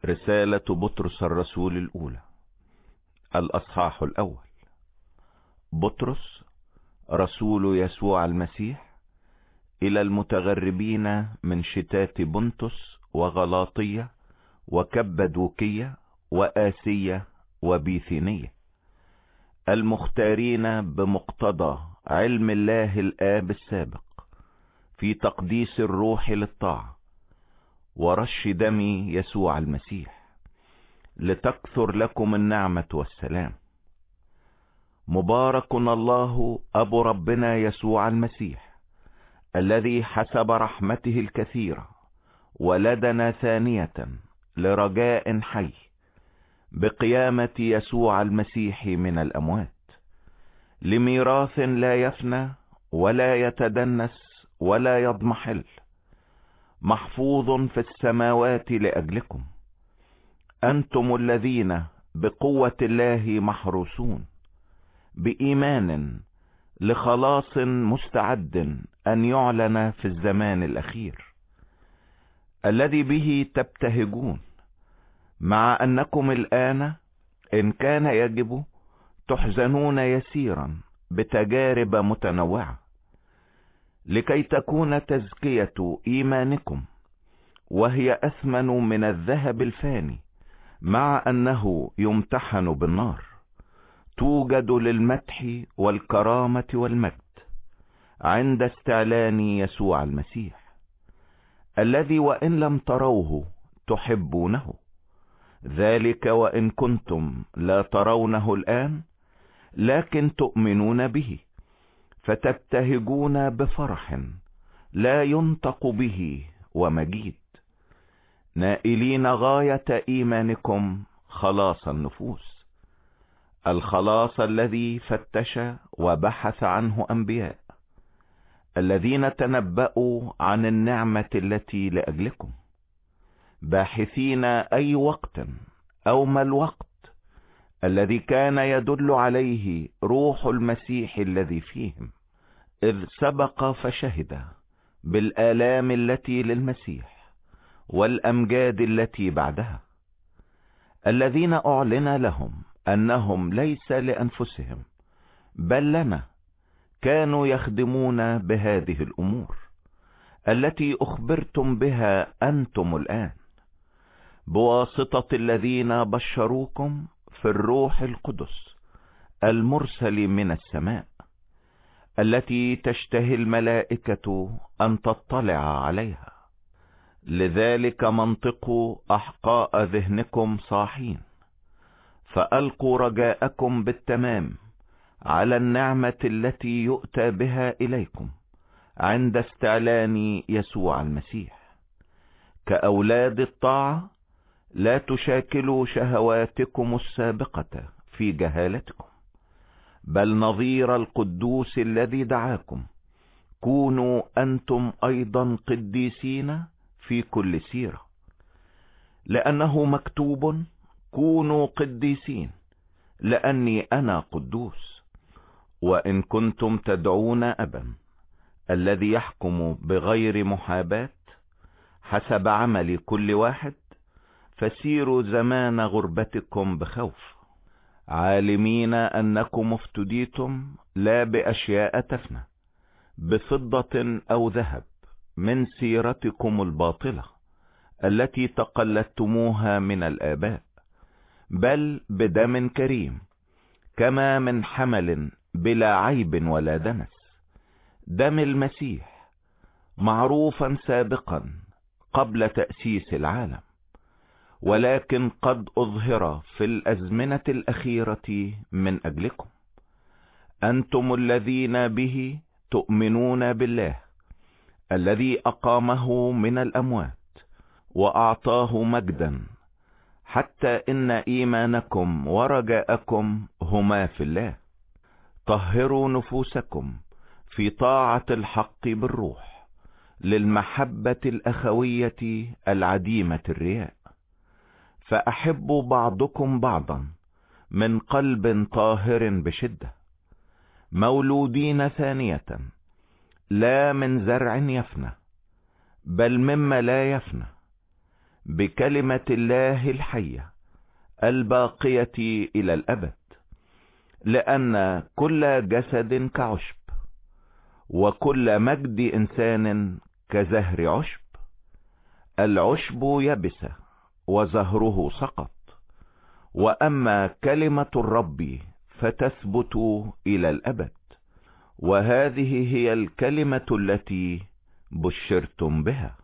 رسالة بطرس الرسول الأولى، الأصحاح الأول. بطرس رسول يسوع المسيح إلى المتغربين من شتات بنطس وغلاطية وكبدوكية وآسية وبيثينية، المختارين بمقتضى علم الله الآب السابق في تقديس الروح للطاعة ورش دم يسوع المسيح، لتكثر لكم النعمة والسلام. مبارك الله أبو ربنا يسوع المسيح، الذي حسب رحمته الكثيرة ولدنا ثانية لرجاء حي بقيامة يسوع المسيح من الأموات، لميراث لا يفنى ولا يتدنس ولا يضمحل، محفوظ في السماوات لأجلكم، أنتم الذين بقوة الله محروسون بإيمان لخلاص مستعد أن يعلن في الزمان الأخير، الذي به تبتهجون، مع أنكم الآن إن كان يجب تحزنون يسيرا بتجارب متنوعة، لكي تكون تزكية إيمانكم، وهي أثمن من الذهب الفاني مع أنه يمتحن بالنار، توجد للمدح والكرامة والمجد عند استعلان يسوع المسيح، الذي وإن لم تروه تحبونه، ذلك وإن كنتم لا ترونه الآن لكن تؤمنون به، فتبتهجون بفرح لا ينطق به ومجيد، نائلين غاية إيمانكم خلاص النفوس، الخلاص الذي فتش وبحث عنه أنبياء الذين تنبأوا عن النعمة التي لأجلكم، باحثين أي وقت أو ما الوقت الذي كان يدل عليه روح المسيح الذي فيهم، إذ سبق فشهد بالآلام التي للمسيح والأمجاد التي بعدها، الذين أعلن لهم أنهم ليس لأنفسهم بل لنا كانوا يخدمون بهذه الأمور التي أخبرتم بها أنتم الآن، بواسطة الذين بشروكم في الروح القدس المرسل من السماء، التي تشتهي الملائكة أن تطلع عليها. لذلك منطقوا أحقاء ذهنكم صاحين، فألقوا رجاءكم بالتمام على النعمة التي يؤتى بها إليكم عند استعلان يسوع المسيح. كأولاد الطاعة لا تشاكلوا شهواتكم السابقة في جهالتكم، بل نظير القدوس الذي دعاكم كونوا أنتم أيضا قديسين في كل سيرة، لأنه مكتوب: كونوا قديسين لأني أنا قدوس. وإن كنتم تدعون أبا الذي يحكم بغير محاباة حسب عمل كل واحد، فسيروا زمان غربتكم بخوف، عالمين أنكم افتديتم لا بأشياء تفنى بفضة أو ذهب من سيرتكم الباطلة التي تقلدتموها من الآباء، بل بدم كريم كما من حمل بلا عيب ولا دنس، دم المسيح معروفا سابقا قبل تأسيس العالم، ولكن قد أظهر في الأزمنة الأخيرة من أجلكم، أنتم الذين به تؤمنون بالله الذي أقامه من الأموات وأعطاه مجدا، حتى إن إيمانكم ورجاءكم هما في الله. طهروا نفوسكم في طاعة الحق بالروح للمحبة الأخوية العديمة الرياء، فأحبوا بعضكم بعضا من قلب طاهر بشدة، مولودين ثانية لا من زرع يفنى بل مما لا يفنى، بكلمة الله الحية الباقية إلى الأبد، لأن كل جسد كعشب، وكل مجد إنسان كزهر عشب. العشب يبس وزهره سقط، وأما كلمة الرب فتثبت إلى الأبد. وهذه هي الكلمة التي بشرتم بها.